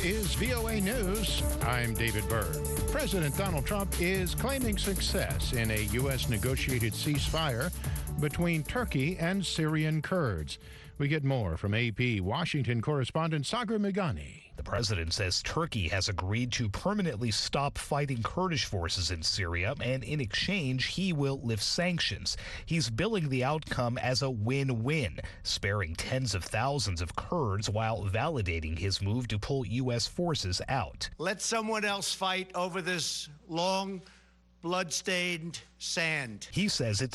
is VOA News. I'm David Byrd. President Donald Trump is claiming success in a U.S. negotiated ceasefire between Turkey and Syrian Kurds. We get more from AP Washington correspondent Sagar Meghani. The president says Turkey has agreed to permanently stop fighting Kurdish forces in Syria, and in exchange, he will lift sanctions. He's billing the outcome as a win-win, sparing tens of thousands of Kurds while validating his move to pull U.S. forces out. Let someone else fight over this long, blood-stained sand. He says it's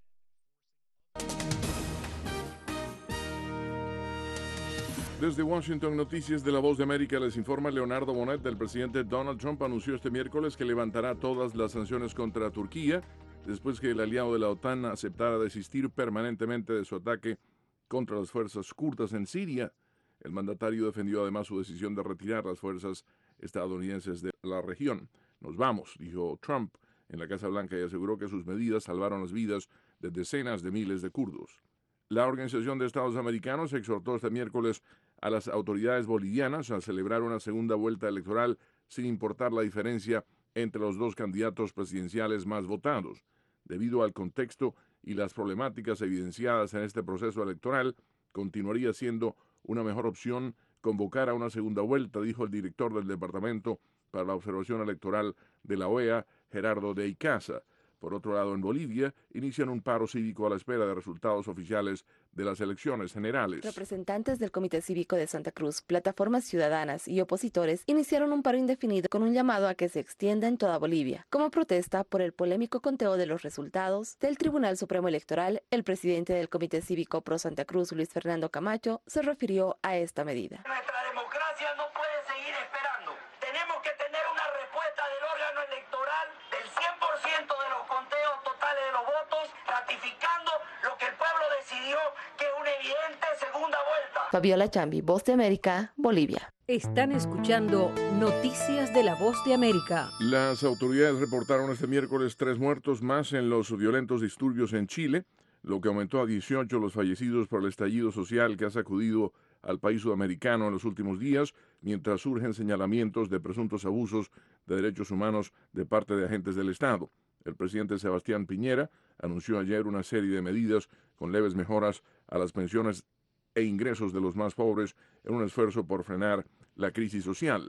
Desde Washington, Noticias de la Voz de América, les informa Leonardo Bonet. El presidente Donald Trump anunció este miércoles que levantará todas las sanciones contra Turquía después que el aliado de la OTAN aceptara desistir permanentemente de su ataque contra las fuerzas kurdas en Siria. El mandatario defendió además su decisión de retirar las fuerzas estadounidenses de la región. Nos vamos, dijo Trump en la Casa Blanca, y aseguró que sus medidas salvaron las vidas de decenas de miles de kurdos. La Organización de Estados Americanos exhortó este miércoles a las autoridades bolivianas a celebrar una segunda vuelta electoral sin importar la diferencia entre los dos candidatos presidenciales más votados. Debido al contexto y las problemáticas evidenciadas en este proceso electoral, continuaría siendo una mejor opción convocar a una segunda vuelta, dijo el director del Departamento para la Observación Electoral de la OEA, Gerardo de Icaza. Por otro lado, en Bolivia, inician un paro cívico a la espera de resultados oficiales de las elecciones generales. Representantes del Comité Cívico de Santa Cruz, plataformas ciudadanas y opositores iniciaron un paro indefinido con un llamado a que se extienda en toda Bolivia. Como protesta por el polémico conteo de los resultados del Tribunal Supremo Electoral, el presidente del Comité Cívico Pro Santa Cruz, Luis Fernando Camacho, se refirió a esta medida. Nuestra democracia no puede seguir esperando. Tenemos que tener una respuesta del órgano electoral del 100% de los conteos totales de los votos, ratificando lo que el pueblo decidió, que es una evidente segunda vuelta. Fabiola Chambi, Voz de América, Bolivia. Están escuchando Noticias de la Voz de América. Las autoridades reportaron este miércoles 3 muertos más en los violentos disturbios en Chile, lo que aumentó a 18 los fallecidos por el estallido social que ha sacudido al país sudamericano en los últimos días, mientras surgen señalamientos de presuntos abusos de derechos humanos de parte de agentes del Estado. El presidente Sebastián Piñera anunció ayer una serie de medidas con leves mejoras a las pensiones e ingresos de los más pobres en un esfuerzo por frenar la crisis social.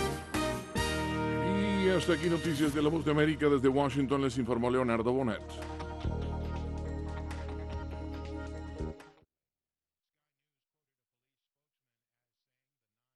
Y hasta aquí Noticias de la Voz de América. Desde Washington les informó Leonardo Bonet.